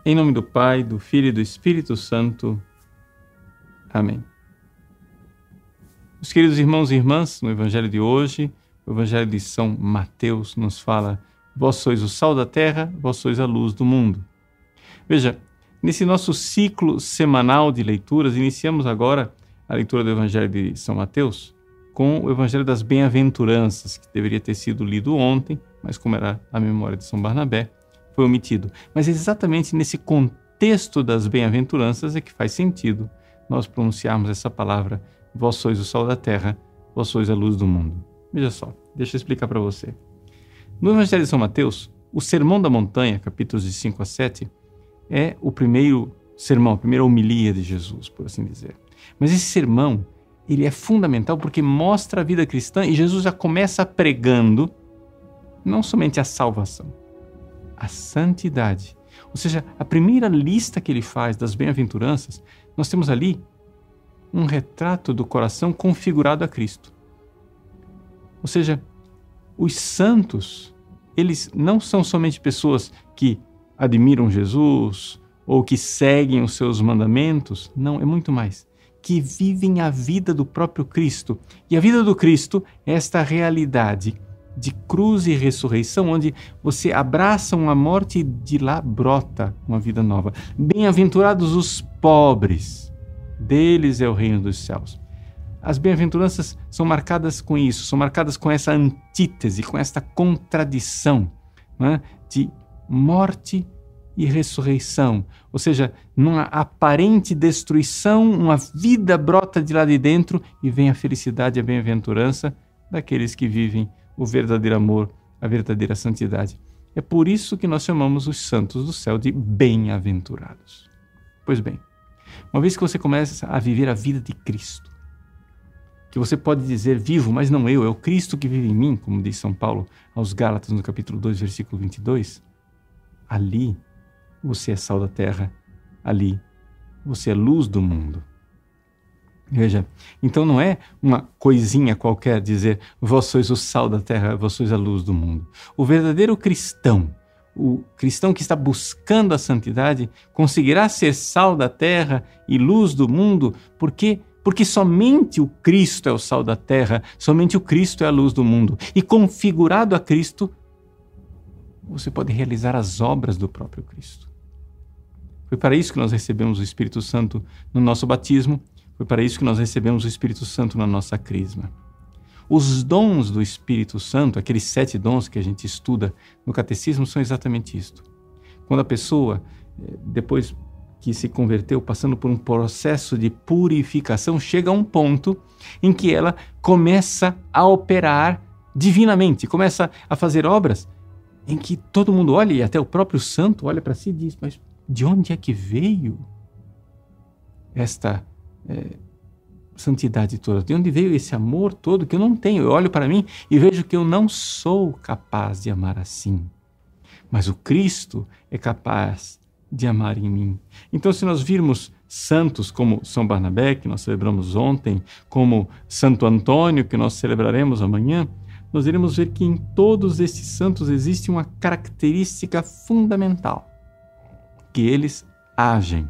Em nome do Pai, do Filho e do Espírito Santo. Amém. Meus queridos irmãos e irmãs, no Evangelho de hoje, o Evangelho de São Mateus nos fala: vós sois o sal da terra, vós sois a luz do mundo. Veja, nesse nosso ciclo semanal de leituras, iniciamos agora a leitura do Evangelho de São Mateus com o Evangelho das Bem-aventuranças, que deveria ter sido lido ontem, mas como era a memória de São Barnabé, foi omitido. Mas exatamente nesse contexto das bem-aventuranças é que faz sentido nós pronunciarmos essa palavra: vós sois o sal da terra, vós sois a luz do mundo. Veja só, deixa eu explicar para você. No Evangelho de São Mateus, o Sermão da Montanha, capítulos de 5 a 7, é o primeiro sermão, a primeira homilia de Jesus, por assim dizer. Mas esse sermão, ele é fundamental porque mostra a vida cristã e Jesus já começa pregando não somente a salvação, a santidade. Ou seja, a primeira lista que ele faz das bem-aventuranças, nós temos ali um retrato do coração configurado a Cristo. Ou seja, os santos, eles não são somente pessoas que admiram Jesus ou que seguem os seus mandamentos. Não, é muito mais. Que vivem a vida do próprio Cristo. E a vida do Cristo é esta realidade de cruz e ressurreição, onde você abraça uma morte e de lá brota uma vida nova. Bem-aventurados os pobres, deles é o reino dos céus. As bem-aventuranças são marcadas com isso, são marcadas com essa antítese, com esta contradição, né, de morte e ressurreição. Ou seja, numa aparente destruição, uma vida brota de lá de dentro e vem a felicidade e a bem-aventurança daqueles que vivem o verdadeiro amor, a verdadeira santidade. É por isso que nós chamamos os santos do céu de bem-aventurados. Pois bem, uma vez que você começa a viver a vida de Cristo, que você pode dizer: vivo, mas não eu, é o Cristo que vive em mim, como diz São Paulo aos Gálatas no capítulo 2, versículo 22, ali você é sal da terra, ali você é luz do mundo. Veja, então não é uma coisinha qualquer dizer: vós sois o sal da terra, vós sois a luz do mundo. O verdadeiro cristão, o cristão que está buscando a santidade, conseguirá ser sal da terra e luz do mundo, porque somente o Cristo é o sal da terra, somente o Cristo é a luz do mundo. E configurado a Cristo, você pode realizar as obras do próprio Cristo. Foi para isso que nós recebemos o Espírito Santo no nosso batismo. Foi para isso que nós recebemos o Espírito Santo na nossa crisma. Os dons do Espírito Santo, aqueles 7 dons que a gente estuda no catecismo, são exatamente isto. Quando a pessoa, depois que se converteu, passando por um processo de purificação, chega a um ponto em que ela começa a operar divinamente, começa a fazer obras em que todo mundo olha, e até o próprio santo olha para si e diz: mas de onde é que veio esta santidade toda? De onde veio esse amor todo que eu não tenho? Eu olho para mim e vejo que eu não sou capaz de amar assim. Mas o Cristo é capaz de amar em mim. Então, se nós virmos santos como São Barnabé, que nós celebramos ontem, como Santo Antônio, que nós celebraremos amanhã, nós iremos ver que em todos esses santos existe uma característica fundamental: que eles agem,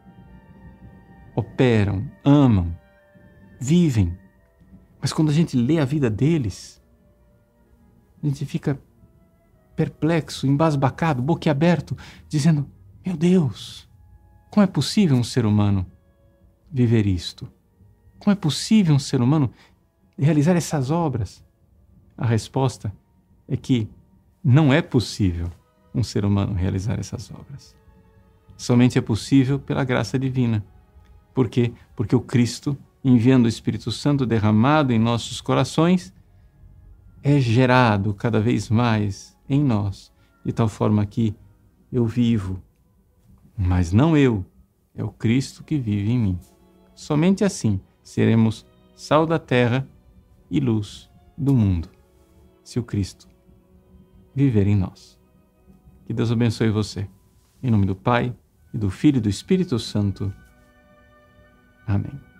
operam, amam, vivem. Mas quando a gente lê a vida deles, a gente fica perplexo, embasbacado, boquiaberto, dizendo: meu Deus, como é possível um ser humano viver isto? Como é possível um ser humano realizar essas obras? A resposta é que não é possível um ser humano realizar essas obras. Somente é possível pela graça divina. Por quê? Porque o Cristo, enviando o Espírito Santo derramado em nossos corações, é gerado cada vez mais em nós, de tal forma que eu vivo, mas não eu, é o Cristo que vive em mim. Somente assim seremos sal da terra e luz do mundo, se o Cristo viver em nós. Que Deus abençoe você. Em nome do Pai, e do Filho e do Espírito Santo. Amém.